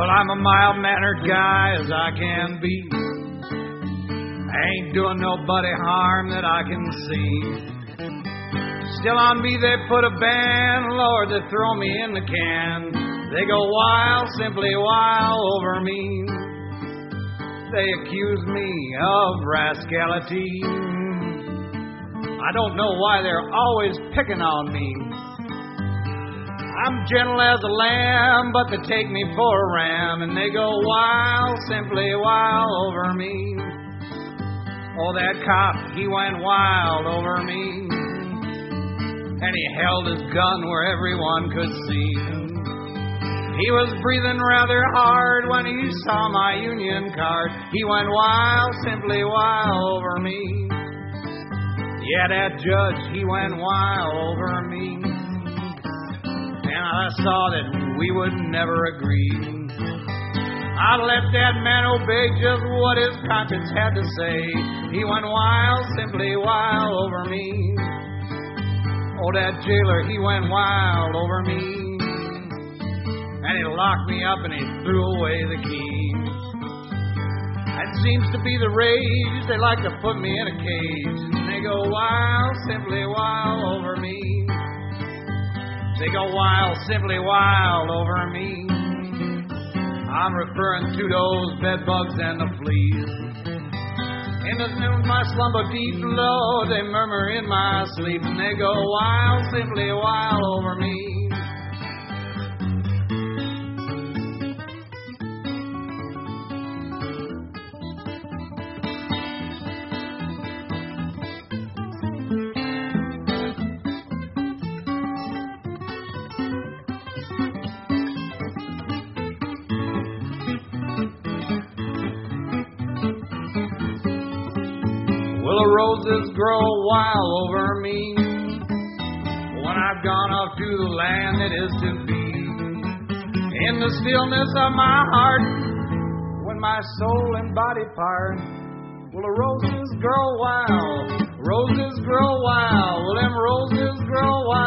Well, I'm a mild-mannered guy as I can be. I ain't doing nobody harm that I can see. Still on me they put a ban, Lord, they throw me in the can. They go wild, simply wild over me. They accuse me of rascality. I don't know why they're always picking on me. I'm gentle as a lamb, but they take me for a ram, and they go wild, simply wild over me. Oh, that cop, he went wild over me, and he held his gun where everyone could see. He was breathing rather hard when he saw my union card. He went wild, simply wild over me. Yeah, that judge, he went wild over me. And I saw that we would never agree. I let that man obey just what his conscience had to say. He went wild, simply wild over me. Oh, that jailer, he went wild over me. And he locked me up and he threw away the key. That seems to be the rage. They like to put me in a cage. And they go wild, simply wild over me. They go wild, simply wild over me. I'm referring to those bed bugs and the fleas. In the noon my slumber deep low, they murmur in my sleep, and they go wild, simply wild over me. Well, the roses grow wild over me when I've gone off to the land that is to be. In the stillness of my heart, when my soul and body part, well, the roses grow wild, roses grow wild, well, them roses grow wild.